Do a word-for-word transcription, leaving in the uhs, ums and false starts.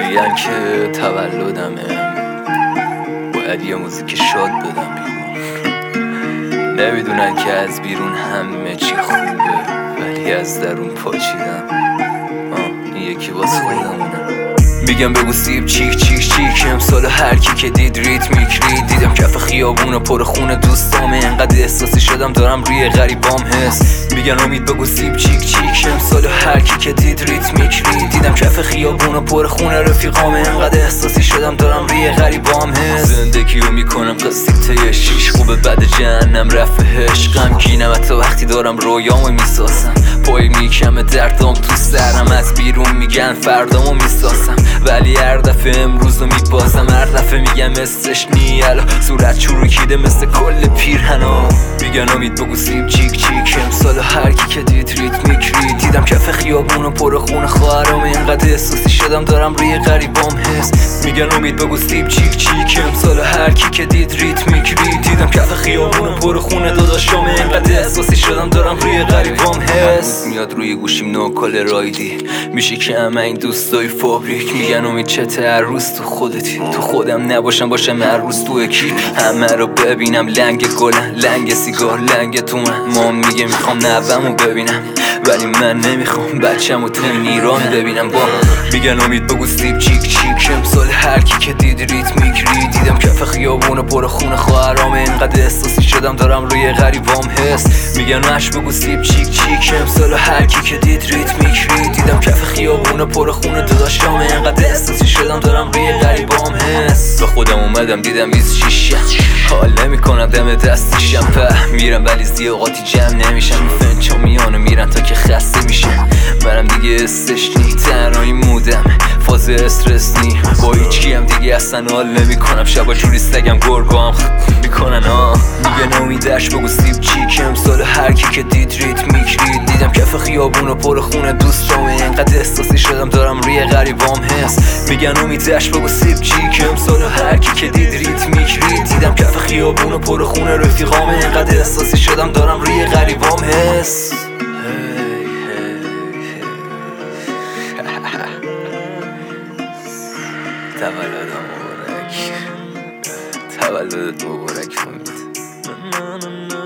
میگن که تولدمه، باید یه موزیک شاد بدم بیرون. نمیدونن که از بیرون همه چی خوبه، ولی از درون پاچیدم. آه این یکی واسه خودمونه. میگم بگو سیب چیک چیک چیک، امسال هر کی که دید ریتمیک رید. دیدم کف خیابون پر خون دوستامه، انقدر احساسی شدم دارم روی غریبام حس. میگن امید بگو سیب چیک چیک، امسال هر کی که دید ریتمیک رید. دیدم کف خیابون پر خون رفیقامه، انقدر احساسی شدم دارم روی غریبام حس. زندگیو میکنم قصیده شیش، خوبه بعد جهنم رفعش. غمگینم حتی وقتی دارم رویامو میسازم، پای میکمه دردام تو سرم. از بیرون میگن فردامو میسازم، ولی هر دفعه امروز رو میبازم. هر دفعه میگم مثلش نیالا، صورت چروکیده مثل کل پیرهنا. میگن امید بگو سیب چیک چیک، امسال هر کی که دید ریتمیک رید. دیدم کف خیابون و پر خون خواهرام، اینقدر احساسی شدم دارم روی غریبام حس. میگن امید بگو سیب چیک چیک، امسال هر کی که دید ریتمیک رید. دیدم کف خیابون و پر خون داداشام، اینقدر احساسی شدم دارم روی غریبام حس. میاد روی گوشیم نوکل رایدی، میشه که همه این دوستای فابریک. میگن امید چته هر روز تو خودتی، تو خودم نباشم باشم هر روز تو اکی. همه رو ببینم لنگ گلن، لنگ سیگار، لنگ تو من. مام میگه میخوام نوه‌مو ببینم، ولی من نمیخوام بچه‌مو تو این ایران ببینم. با میگن امید بگو سیب چیک چیک، امسال هر کی که دید ریتمیک رید. دیدم کف خیابون و پر خون خواهرام، اینقدر احساسی شدم دارم روی غریبام حس. میگن اش بگو سیب چیک چیک، امسال هر کی که دید ریتمیک رید. دیدم کف خیابون و پر خون داداشام، اینقدر احساسی شدم دارم روی غریبام حس. به خودم اومدم دیدم بیست شیشه، حال نمیکنم دم دستشم په میرم، ولی زیاقاتی جمع نمیشم. فنچا میانو میرن تا که خسته میشم، منم دیگه استش نی، تنهایی مودم فاز استرس نی. با هیچکی هم دیگه اصلا حال نمیکنم، شبا جوری سگم گرگام میکنن. آه میگن امیدش بگو سیب چیک، امسال هر کی که دید ریتمیک رید. دیدم کف خیابون و پر خون دوستام، اینقدر احساسی شدم دارم روی غریبام حس. میگن امیدش بگو سیب چیک، امسال هر کی که دید ریتمیک رید. دیدم کف خیابون و پر خون رفیقام، اینقدر احساسی شدم دارم روی غریبام حس. تولدم مبارک، تولدت مبارک امید.